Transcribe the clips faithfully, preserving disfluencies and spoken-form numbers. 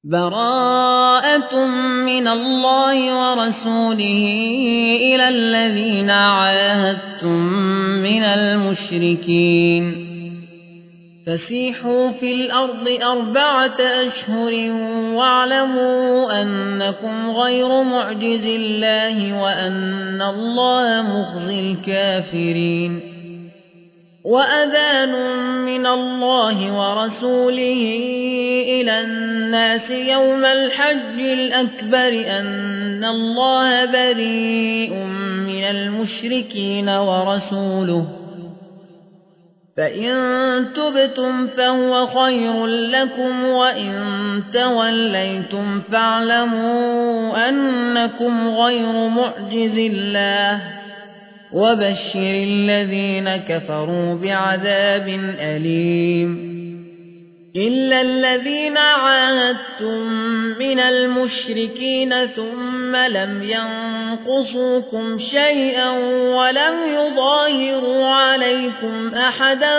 براءة من الله ورسوله إلى الذين عاهدتم من المشركين فسيحوا في الأرض أربعة أشهر واعلموا أنكم غير معجز الله وأن الله مخزي الكافرين وأذان من الله ورسوله إلى الناس يوم الحج الأكبر أن الله بريء من المشركين ورسوله فإن تبتم فهو خير لكم وإن توليتم فاعلموا أنكم غير معجز الله وبشر الذين كفروا بعذاب أليم إلا الذين عاهدتم من المشركين ثم لم ينقصوكم شيئا ولم يظاهروا عليكم أحدا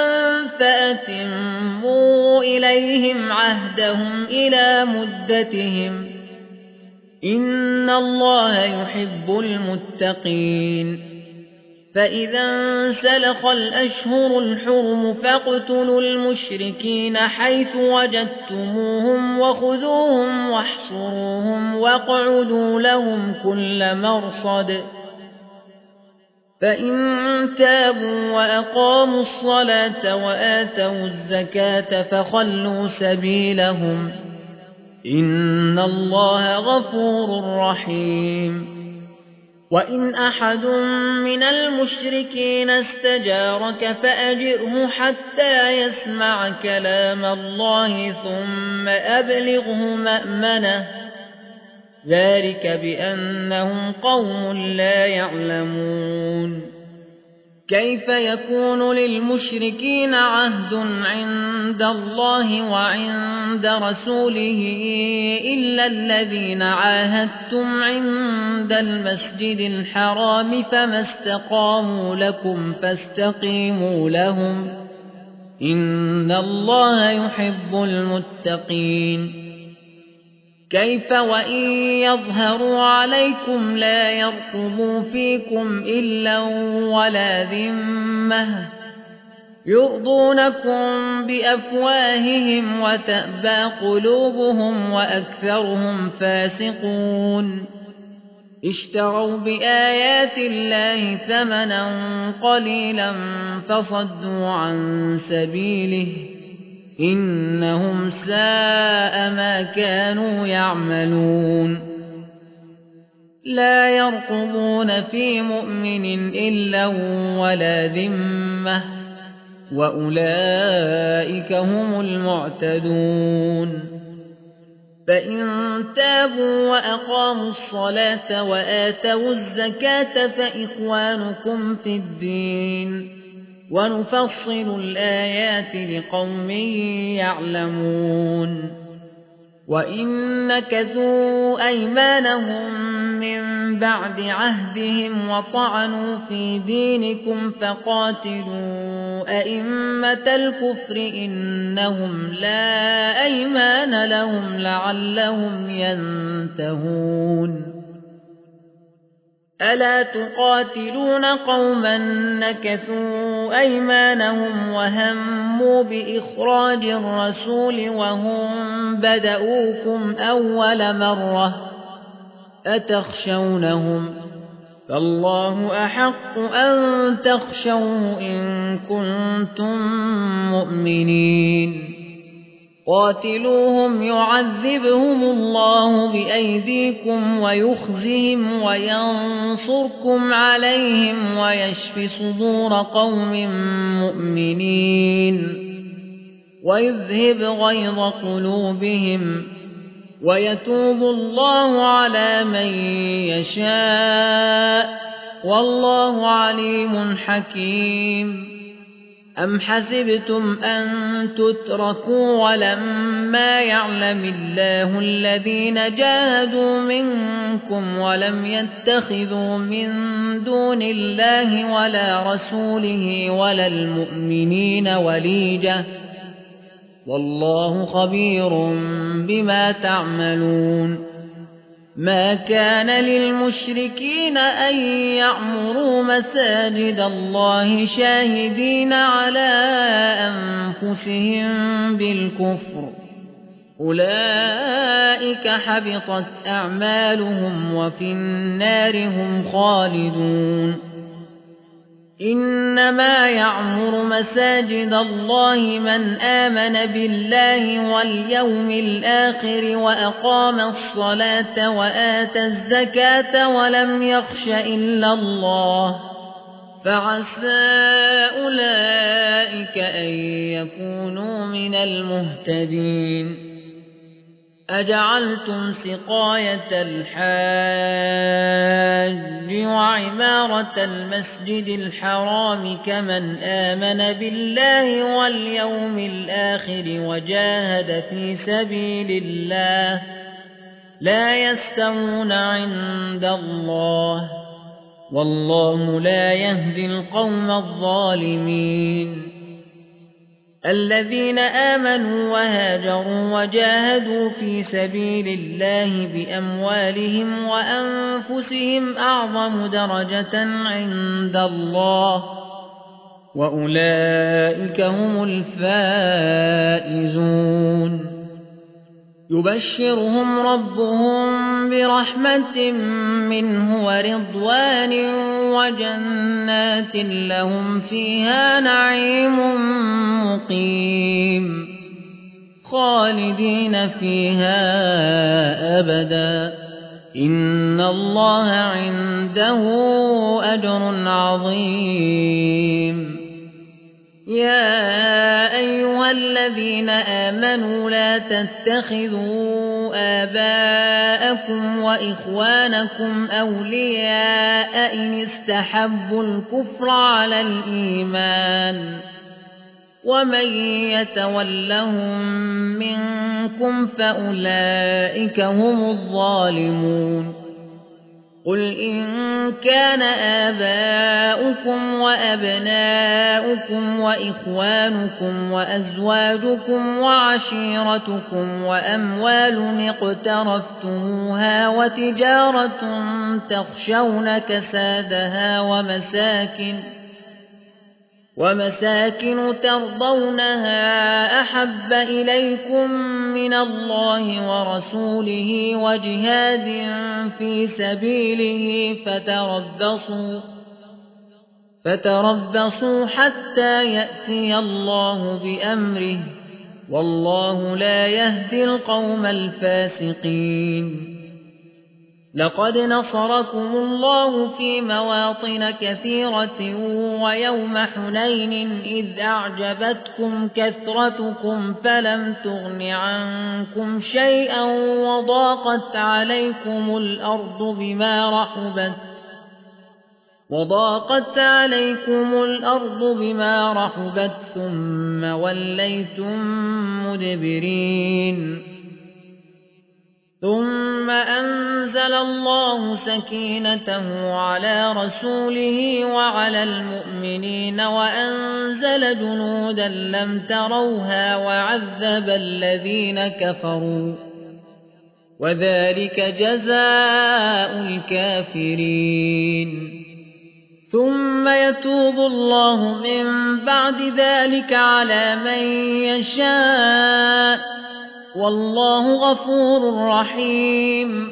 فأتموا إليهم عهدهم إلى مدتهم إن الله يحب المتقين فإذا انسلخ الأشهر الحرم فاقتلوا المشركين حيث وجدتموهم وخذوهم واحصروهم واقعدوا لهم كل مرصد فإن تابوا وأقاموا الصلاة وآتوا الزكاة فخلوا سبيلهم إن الله غفور رحيم وإن أحد من المشركين استجارك فأجره حتى يسمع كلام الله ثم أبلغه مأمنه ذلك بأنهم قوم لا يعلمون كيف يكون للمشركين عهد عند الله وعند رسوله إلا الذين عاهدتم عند المسجد الحرام فما استقاموا لكم فاستقيموا لهم إن الله يحب المتقين كيف وإن يظهروا عليكم لا يرقبوا فيكم إلا ولا ذمة يرضونكم بأفواههم وتأبى قلوبهم وأكثرهم فاسقون اشتروا بآيات الله ثمنا قليلا فصدوا عن سبيله إنهم ساء ما كانوا يعملون لا يرقبون في مؤمن إلا ولا ذمة وأولئك هم المعتدون فإن تابوا وأقاموا الصلاة وآتوا الزكاة فإخوانكم في الدين ونفصل الآيات لقوم يعلمون وإن نكثوا أيمانهم من بعد عهدهم وطعنوا في دينكم فقاتلوا أئمة الكفر إنهم لا أيمان لهم لعلهم ينتهون ألا تقاتلون قوما نكثوا أيمانهم وهموا بإخراج الرسول وهم بدؤوكم أول مرة أتخشونهم فالله أحق أن تخشوه إن كنتم مؤمنين قاتلوهم يعذبهم الله بأيديكم ويخزهم وينصركم عليهم ويشف صدور قوم مؤمنين ويذهب غيظ قلوبهم ويتوب الله على من يشاء والله عليم حكيم أم حسبتم أن تتركوا ولما يعلم الله الذين جاهدوا منكم ولم يتخذوا من دون الله ولا رسوله ولا المؤمنين وليجة والله خبير بما تعملون ما كان للمشركين أن يعمروا مساجد الله شاهدين على أنفسهم بالكفر أولئك حبطت أعمالهم وفي النار هم خالدون إنما يعمر مساجد الله من آمن بالله واليوم الآخر وأقام الصلاة وآتى الزكاة ولم يخش إلا الله فعسى أولئك أن يكونوا من المهتدين أجعلتم سقاية الحاج وعمارة المسجد الحرام كمن آمن بالله واليوم الآخر وجاهد في سبيل الله لا يستوون عند الله والله لا يهدي القوم الظالمين الذين آمنوا وهاجروا وجاهدوا في سبيل الله بأموالهم وأنفسهم أعظم درجة عند الله وأولئك هم الفائزون يبشرهم ربهم برحمة منه ورضوان وجنات لهم فيها نعيم مقيم خالدين فيها أبدا إن الله عنده أجر عظيم يا أيها الذين آمنوا لا تتخذوا آباءكم وإخوانكم أولياء إن استحبوا الكفر على الإيمان ومن يتولهم منكم فأولئك هم الظالمون قل إن كان آباؤكم وأبناؤكم وإخوانكم وأزواجكم وعشيرتكم وأموال اقترفتموها وتجارة تخشون كسادها ومساكن ومساكن ترضونها أحب إليكم من الله ورسوله وجهاد في سبيله فتربصوا فتربصوا حتى يأتي الله بأمره والله لا يهدي القوم الفاسقين لقد نصركم الله في مواطن كثيرة ويوم حنين إذ أعجبتكم كثرتكم فلم تغن عنكم شيئا وضاقت عليكم الأرض بما رحبت وضاقت عليكم الأرض بما رحبت ثم وليتم مدبرين ثم أنزل الله سكينته على رسوله وعلى المؤمنين وأنزل جنودا لم تروها وعذب الذين كفروا وذلك جزاء الكافرين ثم يتوب الله من بعد ذلك على من يشاء والله غفور رحيم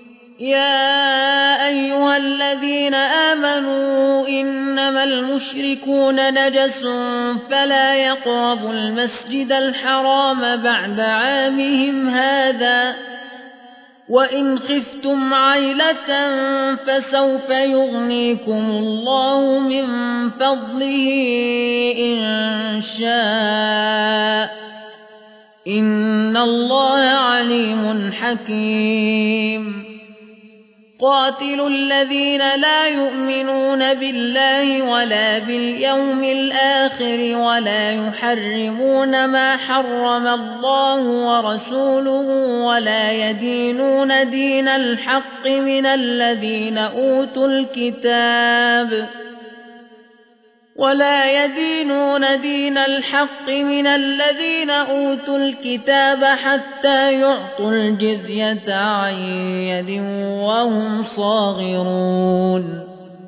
يا أيها الذين آمنوا إنما المشركون نجس فلا يقربوا المسجد الحرام بعد عامهم هذا وإن خفتم عيلة فسوف يغنيكم الله من فضله إن شاء إن الله عليم حكيم قاتلوا الذين لا يؤمنون بالله ولا باليوم الآخر ولا يحرمون ما حرم الله ورسوله ولا يدينون دين الحق من الذين أوتوا الكتاب ولا يدينون دين الحق من الذين أوتوا الكتاب حتى يعطوا الجزية عن يد وهم صاغرون.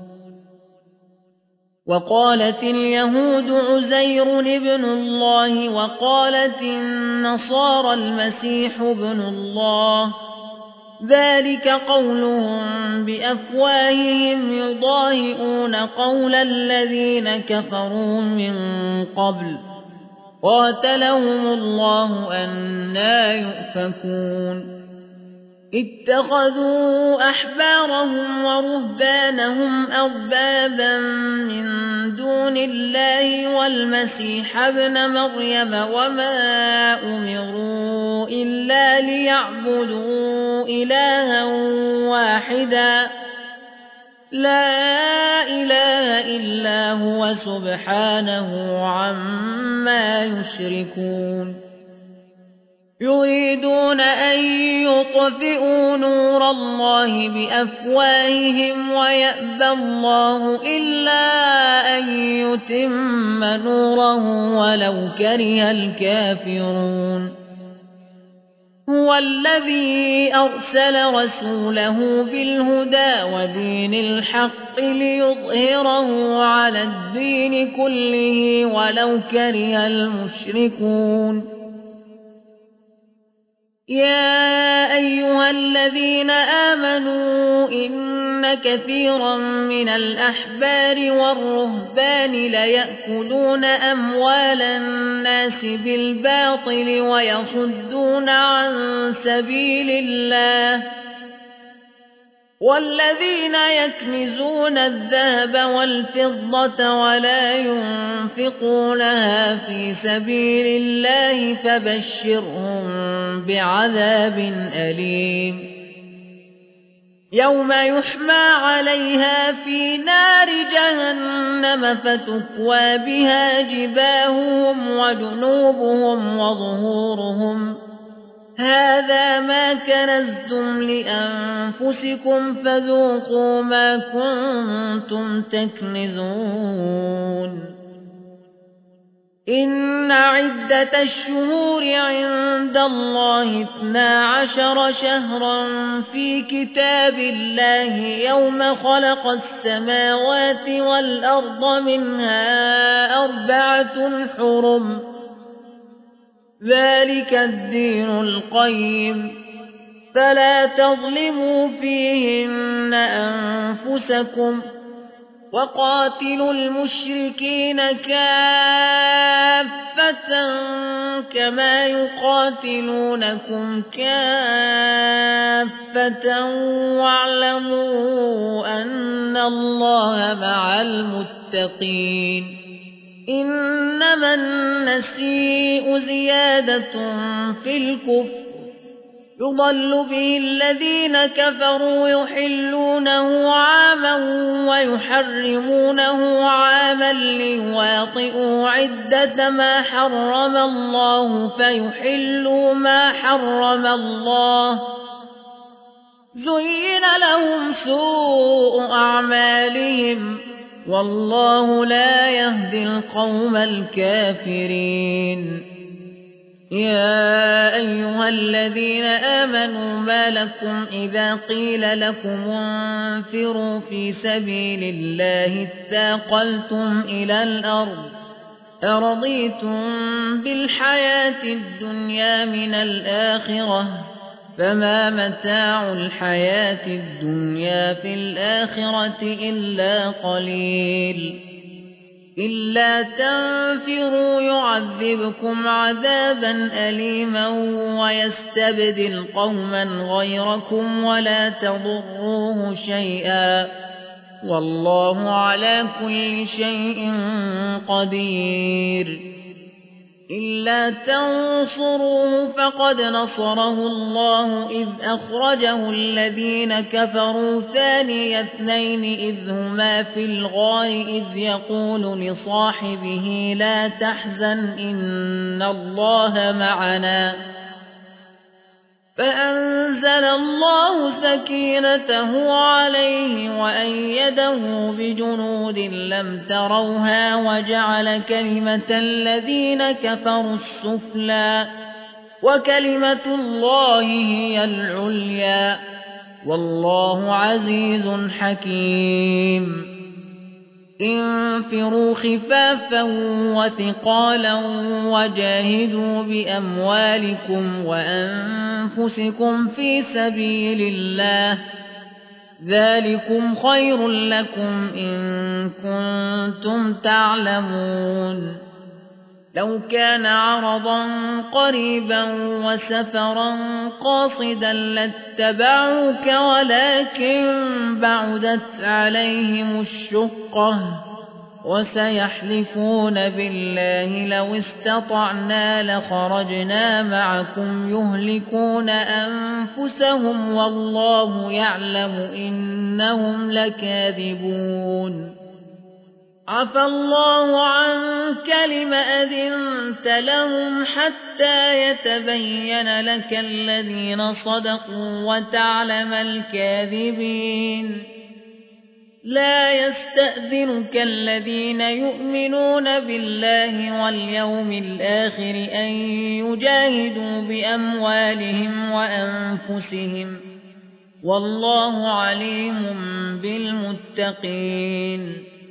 وقالت اليهود عزير ابن الله وقالت النصارى المسيح ابن الله، ذلك قولهم بأفواههم يضاهئون قول الذين كفروا من قبل، قاتلهم الله أنى يؤفكون. اتخذوا أحبارهم ورهبانهم أربابا من دون الله والمسيح ابن مريم وما أمروا إلا ليعبدوا إلها واحدا لا إله إلا هو سبحانه عما يشركون. يريدون أن يطفئوا نور الله بأفواههم ويأبى الله إلا أن يتم نوره ولو كره الكافرون. هو الذي أرسل رسوله بالهدى ودين الحق ليظهره على الدين كله ولو كره المشركون. يا أيها الذين آمنوا إن كثيرا من الأحبار والرهبان ليأكلون أموال الناس بالباطل ويصدون عن سبيل الله، والذين يكنزون الذهب والفضة ولا ينفقونها في سبيل الله فبشرهم بعذاب أليم. يوم يحمى عليها في نار جهنم فتكوى بها جباههم وجنوبهم وظهورهم، هذا ما كنزتم لأنفسكم فذوقوا ما كنتم تكنزون. إن عدة الشهور عند الله اثنا عشر شهرا في كتاب الله يوم خلق السماوات والأرض منها أربعة حرم، ذلك الدين القيم، فلا تظلموا فيهن أنفسكم، وقاتلوا المشركين كافة كما يقاتلونكم كافة واعلموا أن الله مع المتقين. إنما النسيء زيادة في الكفر يضل به الذين كفروا يحلونه عاما ويحرمونه عاما ليواطئوا عدة ما حرم الله فيحلوا ما حرم الله، زين لهم سوء أعمالهم والله لا يهدي القوم الكافرين. يا أيها الذين آمنوا ما لكم إذا قيل لكم انفروا في سبيل الله اثاقلتم إلى الأرض أرضيتم بالحياة الدنيا من الآخرة فما متاع الحياة الدنيا في الآخرة إلا قليل. إلا تنفروا يعذبكم عذابا أليما ويستبدل قوما غيركم ولا تضروه شيئا والله على كل شيء قدير. إلا تنصروه فقد نصره الله إذ أخرجه الذين كفروا ثاني اثنين إذ هما في الغار إذ يقول لصاحبه لا تحزن إن الله معنا فأنزل الله سكينته عليه وأيده بجنود لم تروها وجعل كلمة الذين كفروا السفلى وكلمة الله هي العليا والله عزيز حكيم انفروا خفافا وثقالا وجاهدوا بأموالكم وأنفسكم في سبيل الله ذلكم خير لكم إن كنتم تعلمون لو كان عرضا قريبا وسفرا قاصدا لاتبعوك ولكن بعدت عليهم الشقة وسيحلفون بالله لو استطعنا لخرجنا معكم يهلكون أنفسهم والله يعلم إنهم لكاذبون عفى الله عنك لم أذنت لهم حتى يتبين لك الذين صدقوا وتعلم الكاذبين لا يستأذنك الذين يؤمنون بالله واليوم الآخر أن يجاهدوا بأموالهم وأنفسهم والله عليم بالمتقين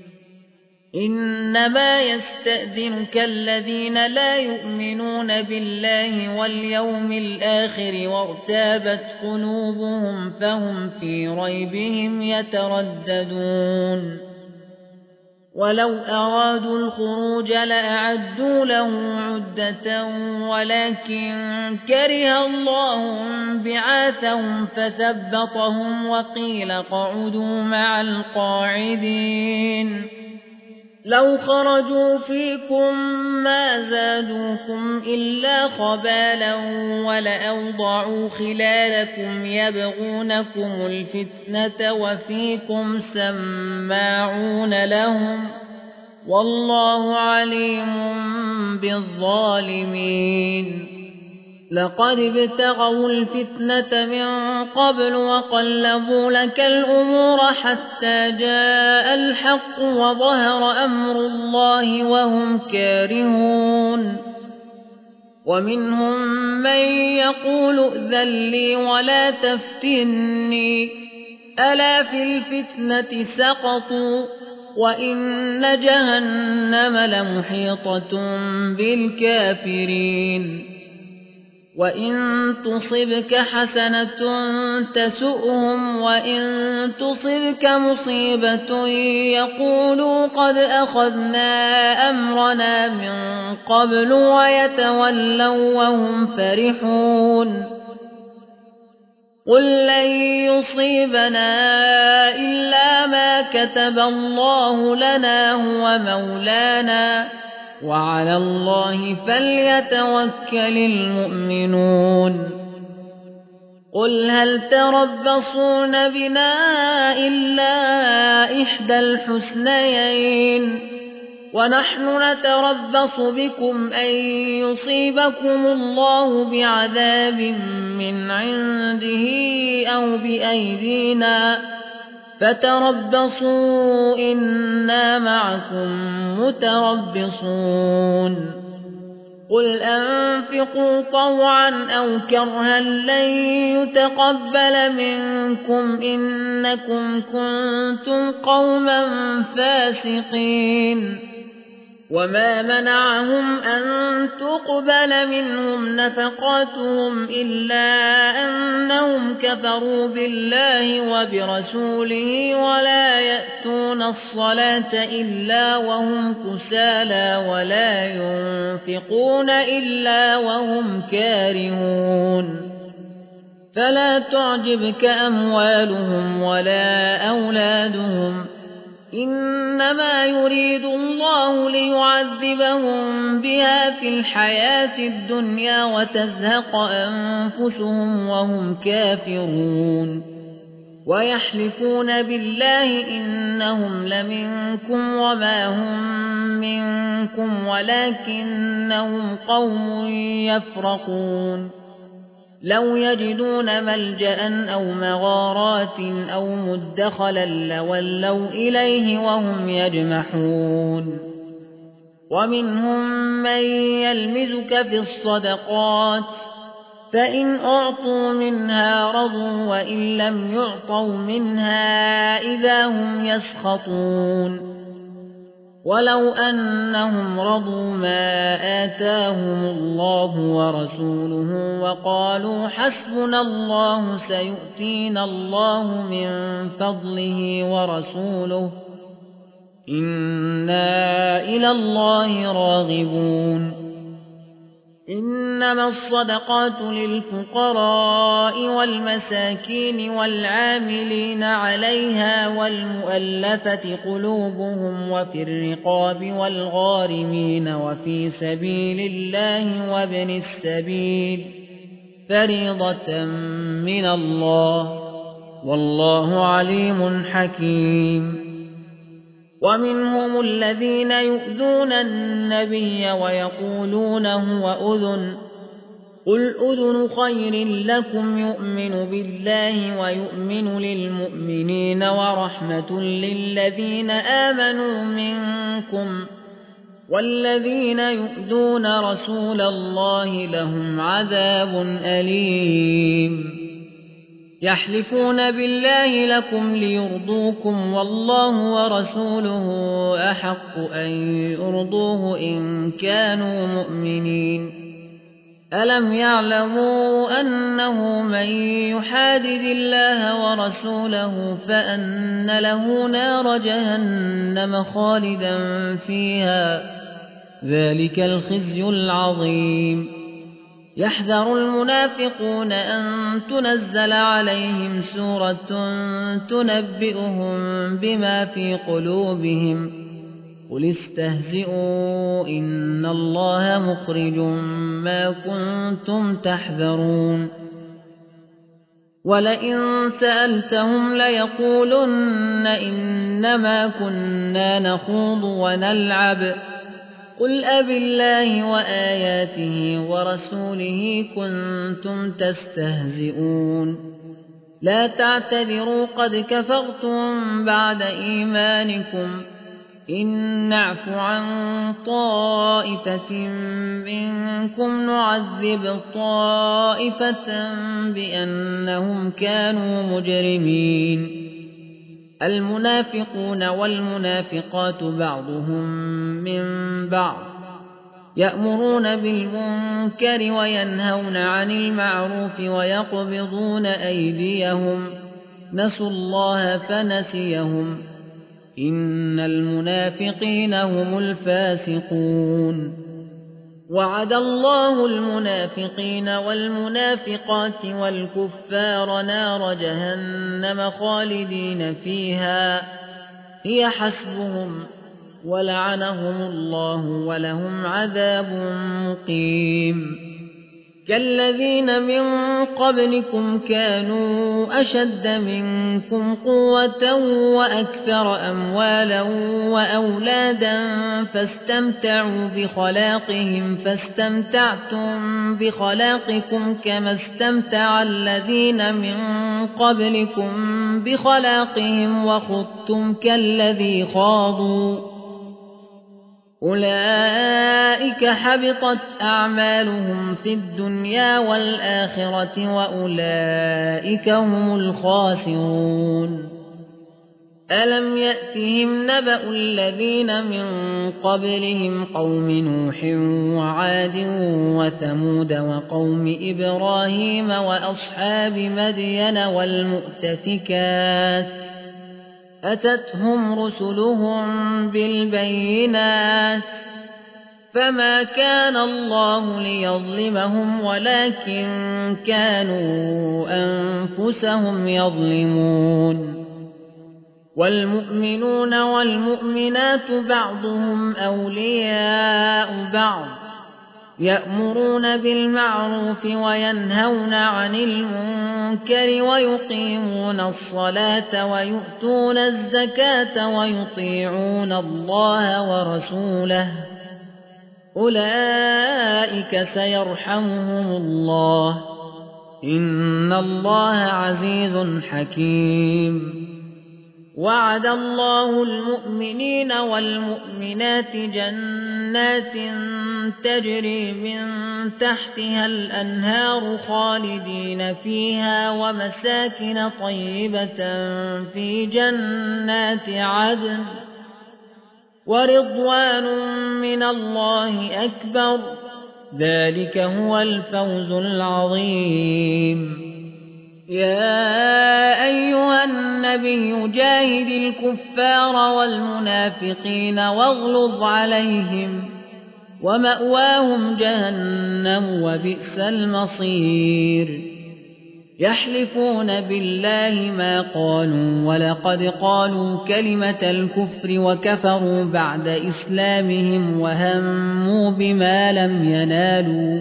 إنما يستأذنك الذين لا يؤمنون بالله واليوم الآخر وارتابت قلوبهم فهم في ريبهم يترددون ولو أرادوا الخروج لأعدوا له عدة ولكن كره الله بعاثهم فثبطهم وقيل اقعدوا مع القاعدين لو خرجوا فيكم ما زادوكم إلا خبالا ولأوضعوا خلالكم يبغونكم الفتنة وفيكم سماعون لهم والله عليم بالظالمين لقد ابتغوا الفتنة من قبل وقلبوا لك الأمور حتى جاء الحق وظهر أمر الله وهم كارهون ومنهم من يقول ائذن لي ولا تفتني ألا في الفتنة سقطوا وإن جهنم لمحيطة بالكافرين وإن تصبك حسنة تسؤهم وإن تصبك مصيبة يقولوا قد أخذنا أمرنا من قبل ويتولوا وهم فرحون قل لن يصيبنا إلا ما كتب الله لنا هو مولانا وعلى الله فليتوكل المؤمنون قل هل تربصون بنا إلا إحدى الحسنيين ونحن نتربص بكم أن يصيبكم الله بعذاب من عنده أو بأيدينا فتربصوا إنا معكم متربصون قل أنفقوا طوعا أو كرها لن يتقبل منكم إنكم كنتم قوما فاسقين وما منعهم أن تقبل منهم نفقاتهم إلا أنهم كفروا بالله وبرسوله ولا يأتون الصلاة إلا وهم كسالى ولا ينفقون إلا وهم كارهون فلا تعجبك أموالهم ولا أولادهم إنما يريد الله ليعذبهم بها في الحياة الدنيا وتزهق أنفسهم وهم كافرون ويحلفون بالله إنهم لمنكم وما هم منكم ولكنهم قوم يفرقون لو يجدون ملجأ أو مغارات أو مدخلا لولوا إليه وهم يجمحون ومنهم من يلمزك في الصدقات فإن أعطوا منها رضوا وإن لم يعطوا منها إذا هم يسخطون ولو أنهم رضوا ما آتاهم الله ورسوله وقالوا حسبنا الله سيؤتينا الله من فضله ورسوله إنا إلى الله راغبون إنما الصدقات للفقراء والمساكين والعاملين عليها والمؤلفة قلوبهم وفي الرقاب والغارمين وفي سبيل الله وابن السبيل فريضة من الله والله عليم حكيم ومنهم الذين يؤذون النبي ويقولون هو أذن قل أذن خير لكم يؤمن بالله ويؤمن للمؤمنين ورحمة للذين آمنوا منكم والذين يؤذون رسول الله لهم عذاب أليم يحلفون بالله لكم ليرضوكم والله ورسوله أحق أن يرضوه إن كانوا مؤمنين ألم يعلموا أنه من يحادد الله ورسوله فأن له نار جهنم خالدا فيها ذلك الخزي العظيم يحذر المنافقون أن تنزل عليهم سورة تنبئهم بما في قلوبهم قل استهزئوا إن الله مخرج ما كنتم تحذرون ولئن سألتهم ليقولن إنما كنا نخوض ونلعب قل أبالله وآياته ورسوله كنتم تستهزئون لا تعتذروا قد كفرتم بعد إيمانكم إن نعف عن طائفة منكم نعذب طائفة بأنهم كانوا مجرمين المنافقون والمنافقات بعضهم من بعض يأمرون بالمنكر وينهون عن المعروف ويقبضون أيديهم نسوا الله فنسيهم إن المنافقين هم الفاسقون وعد الله المنافقين والمنافقات والكفار نار جهنم خالدين فيها هي حسبهم ولعنهم الله ولهم عذاب مقيم كالذين من قبلكم كانوا أشد منكم قوة وأكثر أموالا وأولادا فاستمتعوا بخلاقهم فاستمتعتم بخلاقكم كما استمتع الذين من قبلكم بخلاقهم وخضتم كالذي خاضوا أولئك حبطت أعمالهم في الدنيا والآخرة وأولئك هم الخاسرون ألم يأتهم نبأ الذين من قبلهم قوم نوح وعاد وثمود وقوم إبراهيم وأصحاب مدين والمؤتفكات أتتهم رسلهم بالبينات فما كان الله ليظلمهم ولكن كانوا أنفسهم يظلمون والمؤمنون والمؤمنات بعضهم أولياء بعض يأمرون بالمعروف وينهون عن المنكر ويقيمون الصلاة ويؤتون الزكاة ويطيعون الله ورسوله أولئك سيرحمهم الله إن الله عزيز حكيم وعد الله المؤمنين والمؤمنات جنات تجري من تحتها الأنهار خالدين فيها ومساكن طيبة في جنات عدن ورضوان من الله أكبر ذلك هو الفوز العظيم يا أيها النبي جاهد الكفار والمنافقين واغلظ عليهم ومأواهم جهنم وبئس المصير يحلفون بالله ما قالوا ولقد قالوا كلمة الكفر وكفروا بعد إسلامهم وهموا بما لم ينالوا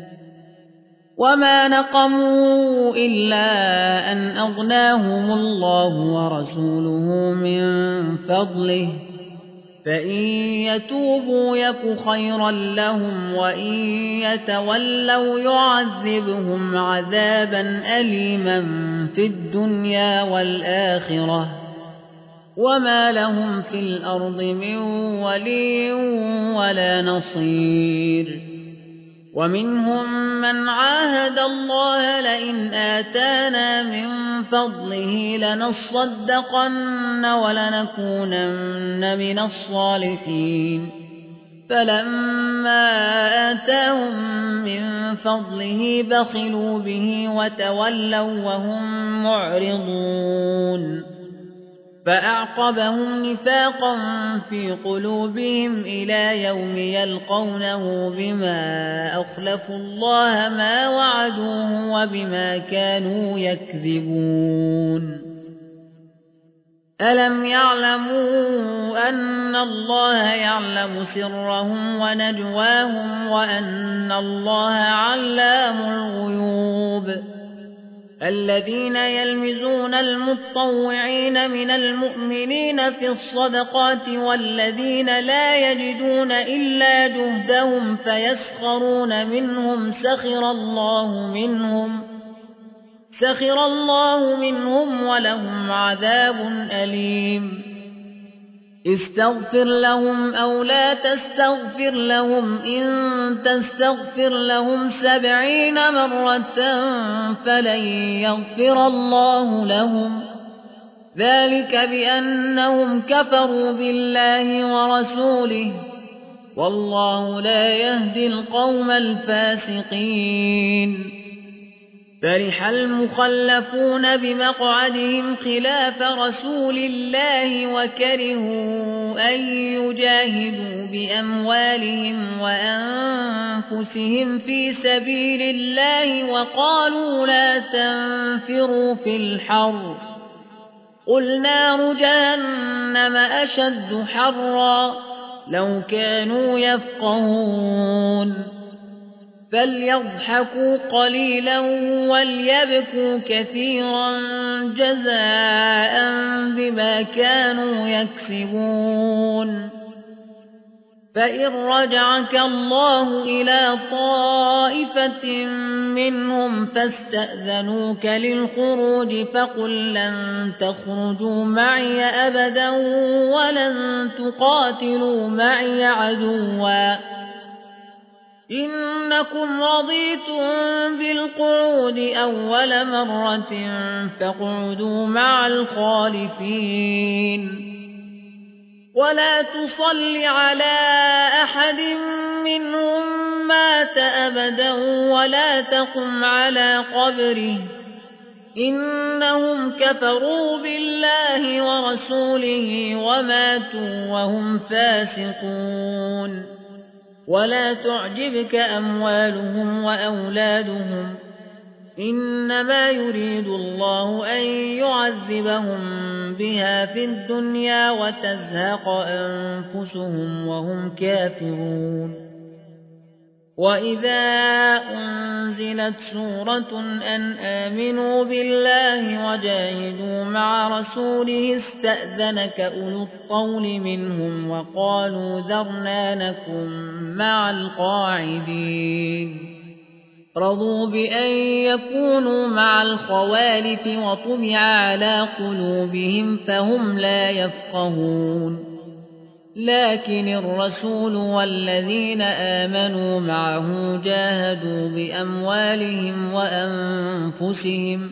وما نقموا إلا أن أغناهم الله ورسوله من فضله فإن يتوبوا يك خيرا لهم وإن يتولوا يعذبهم عذابا أليما في الدنيا والآخرة وما لهم في الأرض من ولي ولا نصير ومنهم من عاهد الله لئن آتانا من فضله لنصدقن ولنكونن من الصالحين فلما آتاهم من فضله بخلوا به وتولوا وهم معرضون فأعقبهم نفاقا في قلوبهم إلى يوم يلقونه بما أخلفوا الله ما وعدوه وبما كانوا يكذبون ألم يعلموا أن الله يعلم سرهم ونجواهم وأن الله علام الغيوب الذين يلمزون المطوعين من المؤمنين في الصدقات والذين لا يجدون إلا جهدهم فيسخرون منهم سخر الله منهم سخر الله منهم ولهم عذاب أليم استغفر لهم أو لا تستغفر لهم إن تستغفر لهم سبعين مرة فلن يغفر الله لهم ذلك بأنهم كفروا بالله ورسوله والله لا يهدي القوم الفاسقين فرح المخلفون بمقعدهم خلاف رسول الله وكرهوا أن يجاهدوا بأموالهم وأنفسهم في سبيل الله وقالوا لا تنفروا في الحر قل نار جهنم أشد حرا لو كانوا يفقهون فليضحكوا قليلا وليبكوا كثيرا جزاء بما كانوا يكسبون فإن رجعك الله إلى طائفة منهم فاستأذنوك للخروج فقل لن تخرجوا معي أبدا ولن تقاتلوا معي عدوا إنكم رضيتم بالقعود أول مرة فاقعدوا مع الخالفين ولا تصل على أحد منهم مات أبدا ولا تقم على قبره إنهم كفروا بالله ورسوله وماتوا وهم فاسقون ولا تعجبك أموالهم وأولادهم إنما يريد الله أن يعذبهم بها في الدنيا وتزهق أنفسهم وهم كافرون وإذا أنزلت سورة أن آمنوا بالله وجاهدوا مع رسوله استأذنك أولو الطول منهم وقالوا ذرنا نكن مع القاعدين رضوا بأن يكونوا مع الخوالف وطبع على قلوبهم فهم لا يفقهون لكن الرسول والذين آمنوا معه جاهدوا بأموالهم وأنفسهم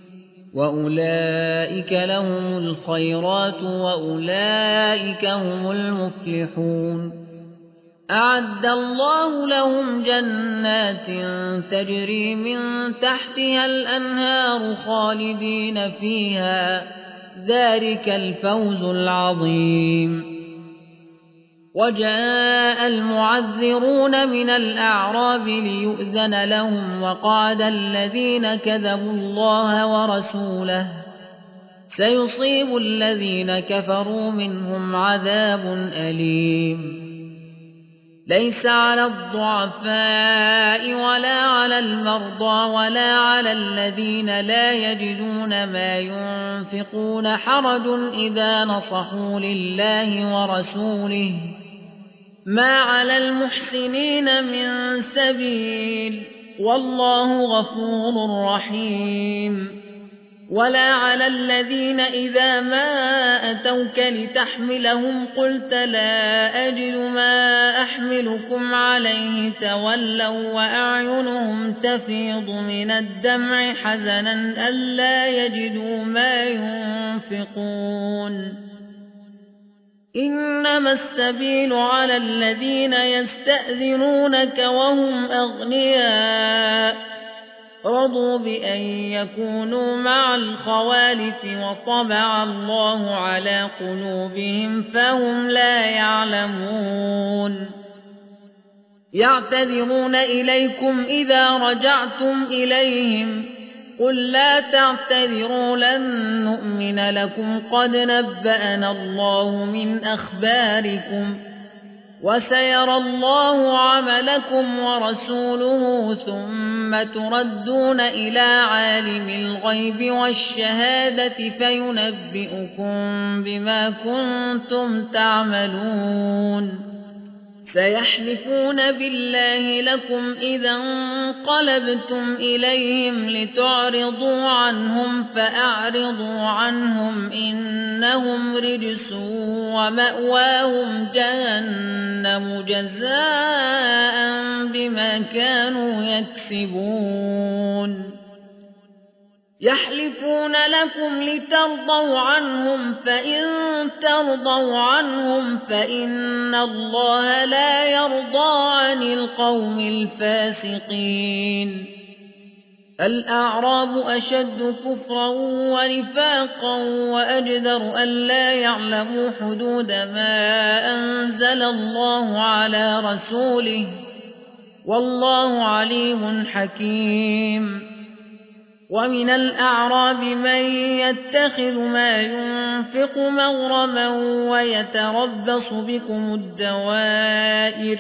وأولئك لهم الخيرات وأولئك هم المفلحون أعد الله لهم جنات تجري من تحتها الأنهار خالدين فيها ذلك الفوز العظيم وجاء المعذرون من الأعراب ليؤذن لهم وقعد الذين كذبوا الله ورسوله سيصيب الذين كفروا منهم عذاب أليم ليس على الضعفاء ولا على المرضى ولا على الذين لا يجدون ما ينفقون حرج إذا نصحوا لله ورسوله ما على المحسنين من سبيل والله غفور رحيم ولا على الذين إذا ما أتوك لتحملهم قلت لا أجد ما أحملكم عليه تولوا وأعينهم تفيض من الدمع حزنا ألا يجدوا ما ينفقون إنما السبيل على الذين يستأذنونك وهم أغنياء رضوا بأن يكونوا مع الخوالف وطبع الله على قلوبهم فهم لا يعلمون يعتذرون إليكم إذا رجعتم إليهم قل لا تعتذروا لن نؤمن لكم قد نبأنا الله من أخباركم وسيرى الله عملكم ورسوله ثم تردون إلى عالم الغيب والشهادة فينبئكم بما كنتم تعملون سيحلفون بالله لكم إذا انقلبتم إليهم لتعرضوا عنهم فأعرضوا عنهم إنهم رجس ومأواهم جهنم جزاء بما كانوا يكسبون يحلفون لكم لترضوا عنهم فإن ترضوا عنهم فإن الله لا يرضى عن القوم الفاسقين الأعراب أشد كفرا ونفاقا وأجدر ألا يعلموا حدود ما أنزل الله على رسوله والله عليم حكيم ومن الأعراب من يتخذ ما ينفق مغرما ويتربص بكم الدوائر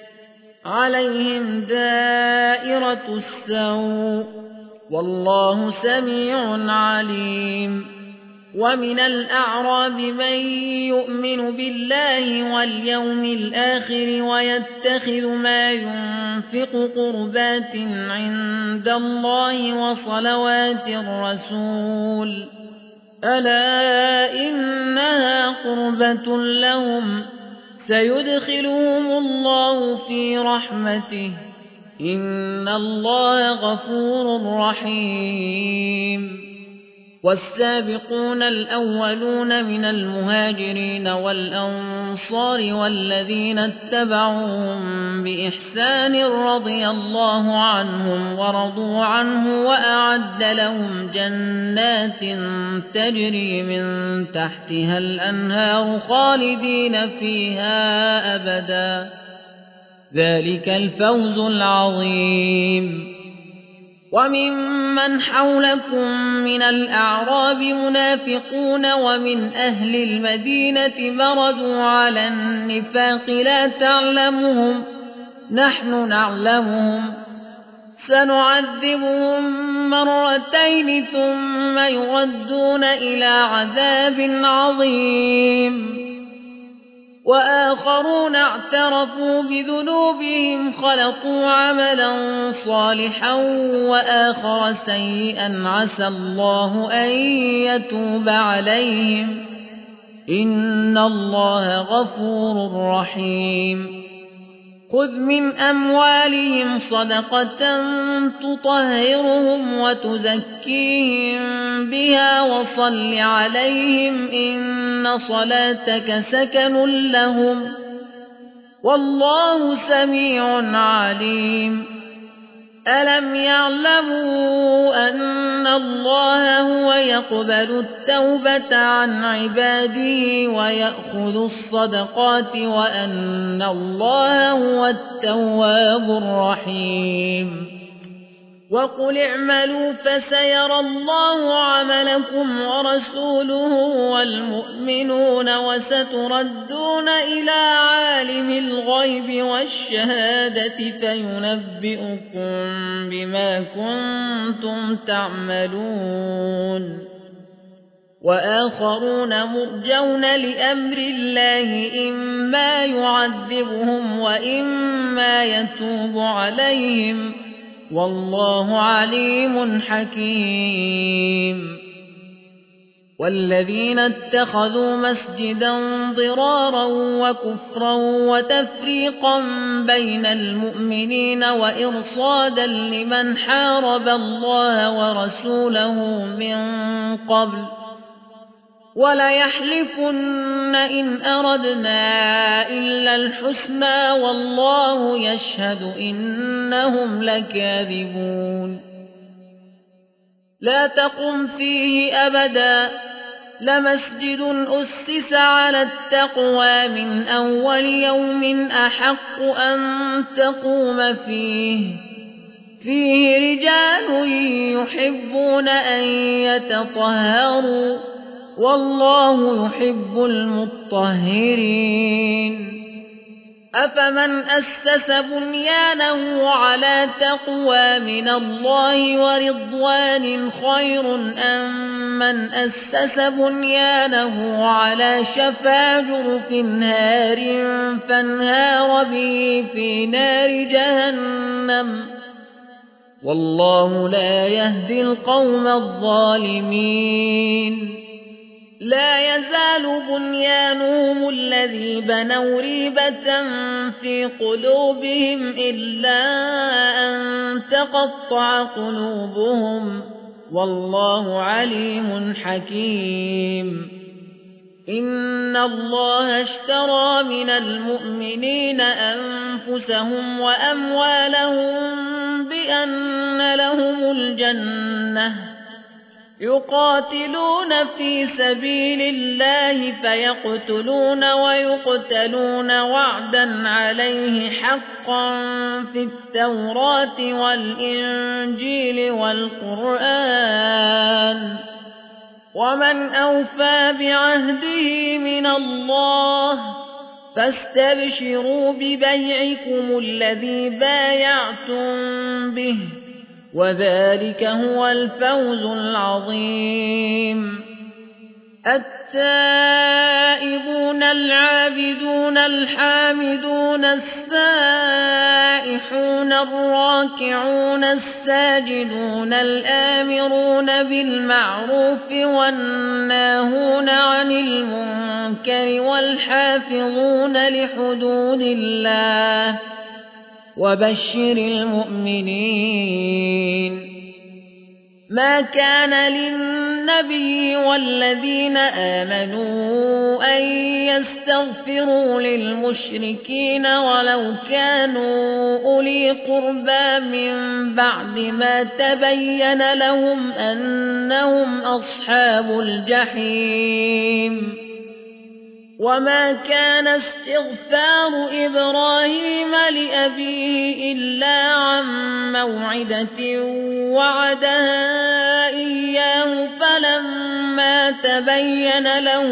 عليهم دائرة السوء والله سميع عليم ومن الأعراب من يؤمن بالله واليوم الآخر ويتخذ ما ينفق قربات عند الله وصلوات الرسول ألا إنها قربة لهم سيدخلهم الله في رحمته إن الله غفور رحيم والسابقون الأولون من المهاجرين والأنصار والذين اتبعوهم بإحسان رضي الله عنهم ورضوا عنه وأعد لهم جنات تجري من تحتها الأنهار خالدين فيها أبدا ذلك الفوز العظيم وممن حولكم من الأعراب منافقون ومن أهل المدينة مردوا على النفاق لا تعلمهم نحن نعلمهم سنعذبهم مرتين ثم يردون إلى عذاب عظيم وآخرون اعترفوا بذنوبهم خلقوا عملا صالحا وآخر سيئا عسى الله أن يتوب عليهم إن الله غفور رحيم خذ من أموالهم صدقة تطهرهم وتزكيهم بها وصل عليهم إن صلاتك سكن لهم والله سميع عليم ألم يعلموا أن الله هو يقبل التوبة عن عباده ويأخذ الصدقات وأن الله هو التواب الرحيم وقل اعملوا فسيرى الله عملكم ورسوله والمؤمنون وستردون إلى عالم الغيب والشهادة فينبئكم بما كنتم تعملون وآخرون مرجون لأمر الله إما يعذبهم وإما يتوب عليهم والله عليم حكيم والذين اتخذوا مسجدا ضرارا وكفرا وتفريقا بين المؤمنين وإرصادا لمن حارب الله ورسوله من قبل وليحلفن إن أردنا إلا الحسنى والله يشهد إنهم لكاذبون لا تقم فيه أبدا لمسجد أسس على التقوى من أول يوم أحق أن تقوم فيه فيه رجال يحبون أن يتطهروا والله يحب المطهرين أفمن أسس بنيانه على تقوى من الله ورضوان خير أم من أسس بنيانه على شفا جرف هار فانهار به في نار جهنم والله لا يهدي القوم الظالمين لا يزال بنيانهم الذي بنوا ريبة في قلوبهم إلا أن تقطع قلوبهم والله عليم حكيم إن الله اشترى من المؤمنين أنفسهم وأموالهم بأن لهم الجنة يقاتلون في سبيل الله فيقتلون ويقتلون وعدا عليه حقا في التوراة والإنجيل والقرآن ومن أوفى بعهده من الله فاستبشروا ببيعكم الذي بايعتم به وذلك هو الفوز العظيم التائبون العابدون الحامدون السائحون الراكعون الساجدون الآمرون بالمعروف والناهون عن المنكر والحافظون لحدود الله وبشر المؤمنين ما كان للنبي والذين آمنوا أن يستغفروا للمشركين ولو كانوا أولي قربى من بعد ما تبين لهم أنهم أصحاب الجحيم وما كان استغفار إبراهيم لأبيه إلا عن موعدة وعدها إياه فلما تبين له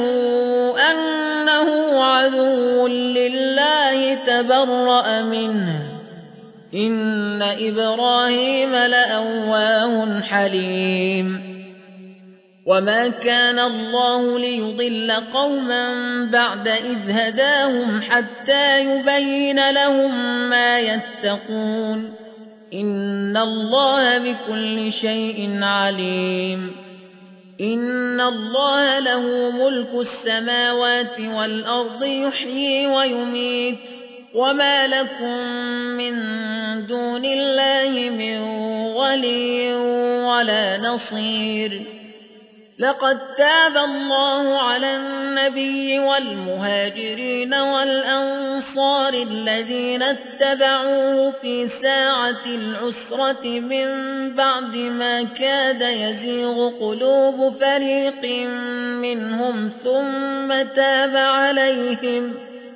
أنه عدو لله تبرأ منه إن إبراهيم لأواه حليم وما كان الله ليضل قوما بعد إذ هداهم حتى يبين لهم ما يتقون إن الله بكل شيء عليم إن الله له ملك السماوات والأرض يحيي ويميت وما لكم من دون الله من ولي ولا نصير لقد تاب الله على النبي والمهاجرين والأنصار الذين اتبعوه في ساعة العسرة من بعد ما كاد يزيغ قلوب فريق منهم ثم تاب عليهم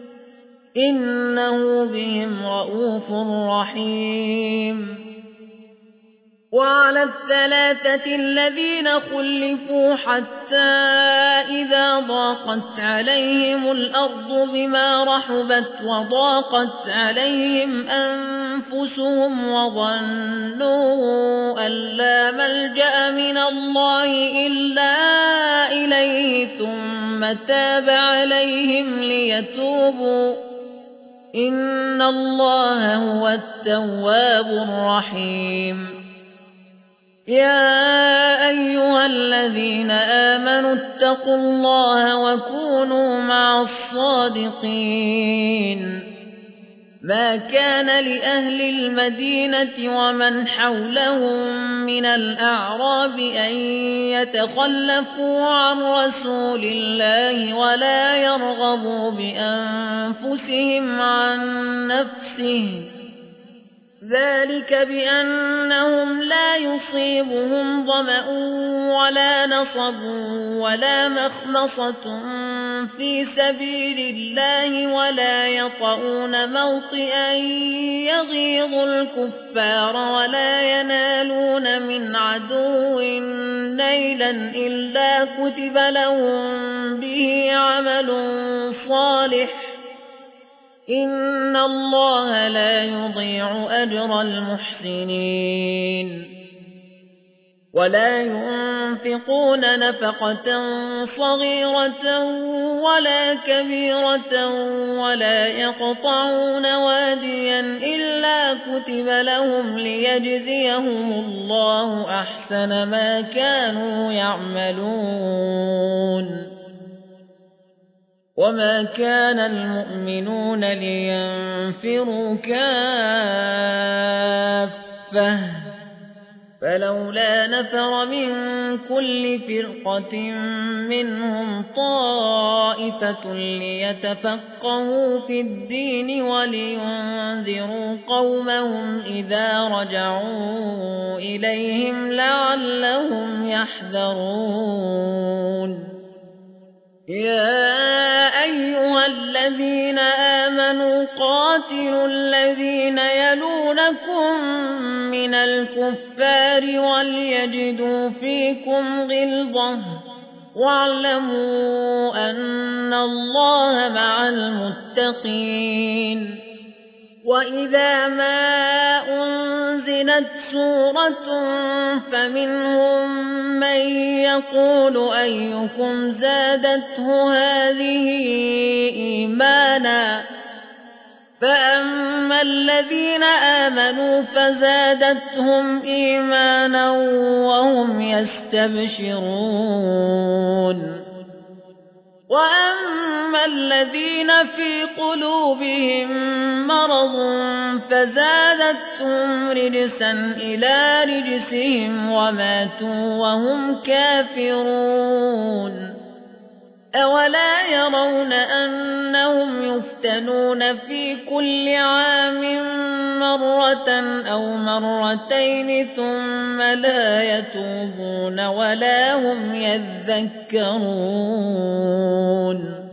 إنه بهم رءوف رحيم وعلى الثلاثة الذين خلفوا حتى إذا ضاقت عليهم الأرض بما رحبت وضاقت عليهم أنفسهم وظنوا أن لا ملجأ من الله إلا إليه ثم تاب عليهم ليتوبوا إن الله هو التواب الرحيم يا أيها الذين آمنوا اتقوا الله وكونوا مع الصادقين ما كان لأهل المدينة ومن حولهم من الأعراب أن يتخلفوا عن رسول الله ولا يرغبوا بأنفسهم عن نفسه ذلك بأنهم لا يصيبهم ظمأ ولا نصب ولا مخمصة في سبيل الله ولا يطؤون موطئا يغيظ الكفار ولا ينالون من عدو نيلا إلا كتب لهم به عمل صالح إن الله لا يضيع أجر المحسنين ولا ينفقون نفقة صغيرة ولا كبيرة ولا يقطعون واديا إلا كتب لهم ليجزيهم الله أحسن ما كانوا يعملون وما كان المؤمنون لينفروا كافة فلولا نفر من كل فرقة منهم طائفة ليتفقهوا في الدين ولينذروا قومهم إذا رجعوا إليهم لعلهم يحذرون يا أيها الذين آمنوا قاتلوا الذين يلونكم من الكفار وليجدوا فيكم غلظة واعلموا أن الله مع المتقين وإذا ما أنزلت سورة فمنهم من يقول أيكم زادته هذه إيمانا فأما الذين آمنوا فزادتهم إيمانا وهم يستبشرون وأما الذين في قلوبهم مرض فزادتهم رجسا إلى رجسهم وماتوا وهم كافرون أولا يرون أنهم يفتنون في كل عام مرة أو مرتين ثم لا يتوبون ولا هم يذكرون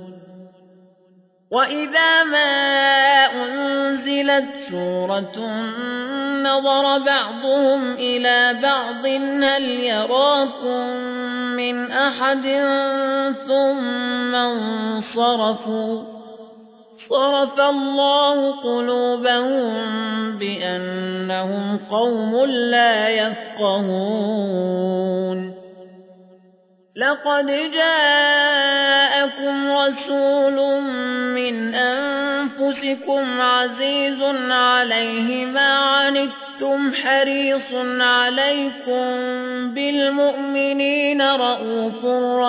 وإذا ما أنزلت سورة نظر بعضهم إلى بعض هل يراكم من أحد ثم انصرفوا صرف الله قلوبهم بأنهم قوم لا يفقهون لقد جاءكم رسول من أنفسكم عزيز عليه ما عنتم حريص عليكم بالمؤمنين رءوف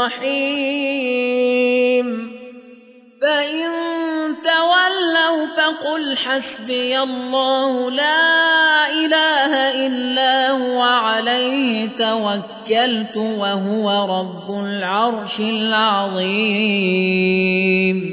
رحيم فإن تولوا فقل حسبي الله لا إله إلا هو عليه توكلت وهو رب العرش العظيم